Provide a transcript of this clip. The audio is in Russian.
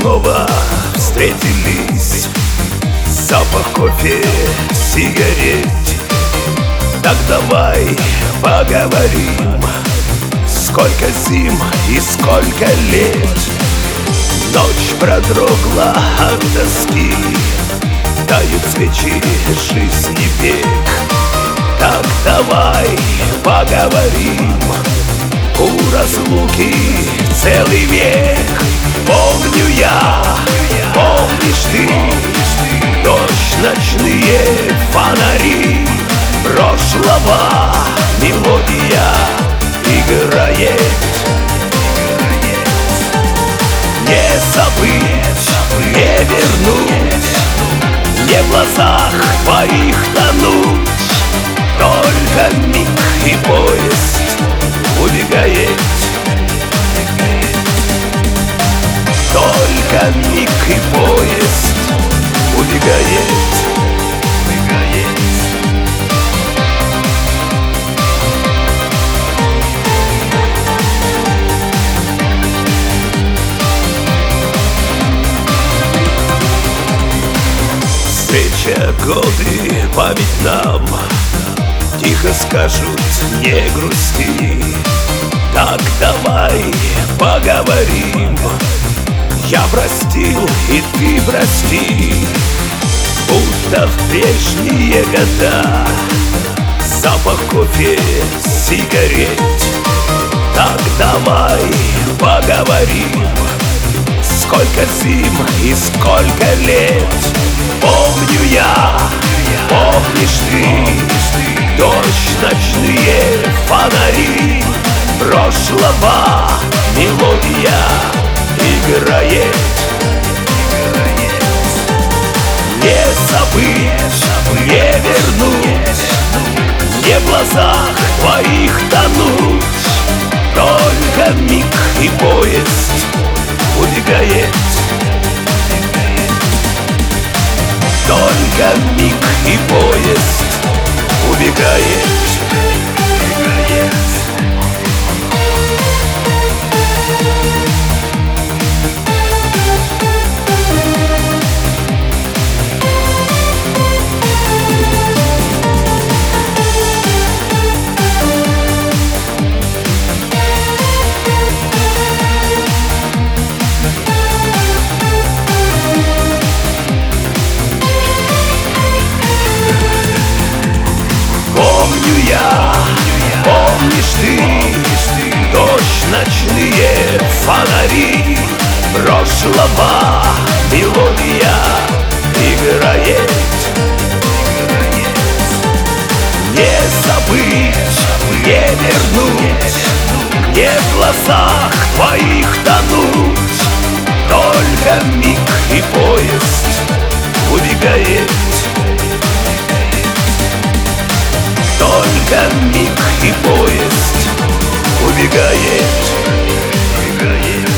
снова встретились. Запах кофе, сигарет. Так давай поговорим. Сколько зим и сколько лет. Ночь продрогла от тоски. Тают свечи жизни век. Так давай поговорим. У разлуки целый век. Помню я, помнишь ты, дождь, ночные фонари. Прошлого мелодия играет. Не забыть, не вернуть, не в глазах твоих тонуть. Только миг и поезд убегает. Только миг и поезд убегает. Встреча, годы, память нам тихо скажут: не грусти. Так давай поговорим. Я простил, и ты прости. Будто в прежние года. Запах кофе, сигарет. Так давай поговорим. Сколько зим и сколько лет. Помню я, помнишь ты, дождь, ночные фонари. Прошлого мелодия играет. Не забыть, не вернуть, не в глазах твоих тонуть. Только миг и поезд убегает. Только миг и поезд убегает. Помню я, помнишь ты, дождь, ночные фонари. Прошлого мелодия играет. Не забыть, не вернуть, не в глазах твоих тонуть. Только миг и поезд убегает. Только миг и поезд убегает.